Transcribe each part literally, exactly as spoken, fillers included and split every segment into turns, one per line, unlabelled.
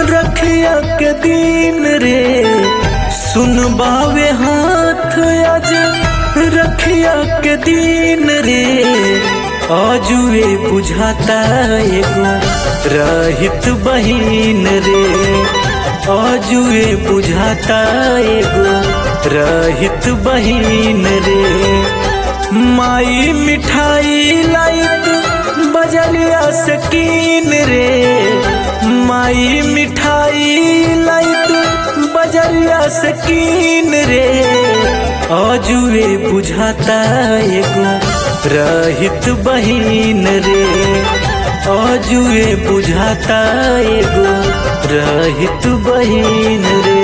रखिया के दिन रे सुन बावे हाथ आज रखिया के दिन रे आजुए बुझाता एगो रहित बहिन रे आजुए बुझाता एगो रहित बहिन रे माई मिठाई लाइत बजलिया सकीन रे माई मिठाई लाइत बजलिया सकीन रे आजुए बुझाता एगो रहित बहिन रे आजुए बुझाता एगो रहित बहिन रे।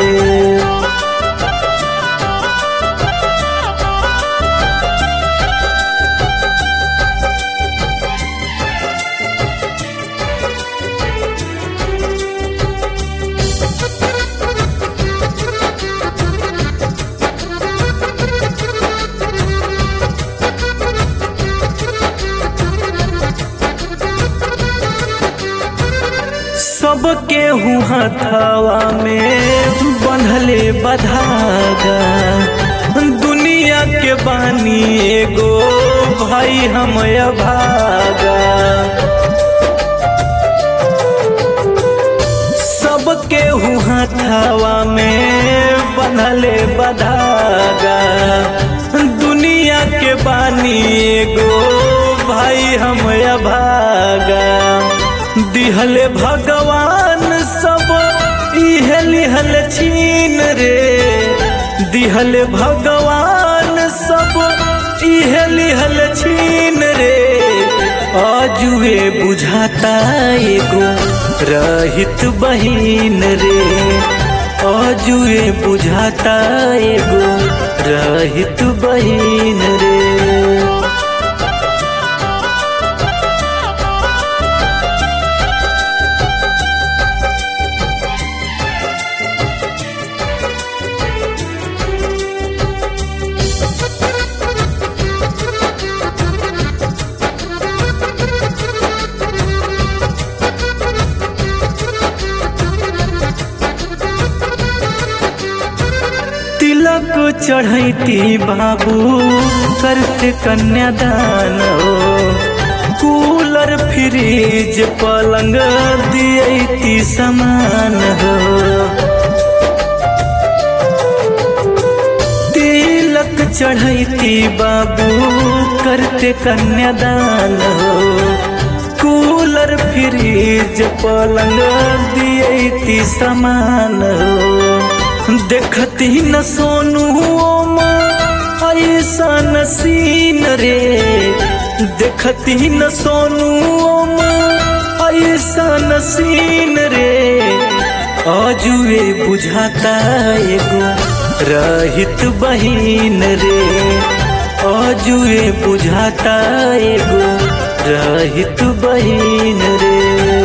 सबके हथवा में बंधले बधागा दुनिया के बानी एगो भाई हम भागा सबके हथवा में बंधले बधागा दुनिया के बानी एगो भाई हम भागा दिहले भगवान सब इहे लिहल छीन रे दिहले भगवान सब इहे लिहल छीन रे आजुए बुझाता एगो रहित बहिन रे आजुए बुझाता एगो रहित बहिन रे। तिलक चढ़ैती बाबू करते कन्यादान हो कूलर फ्रिज पलंग दियती समान हो तिलक चढ़ैती बाबू करते कन्यादान हो कूलर फ्रिज पलंग दियती समान हो देखती न सोनू ऐसा नसीन रे देखती न सोनू ऐसा नसीन रे आजुए बुझाता एगो रहित बहिन रे आजुए बुझाता एगो रहित बहिन रे।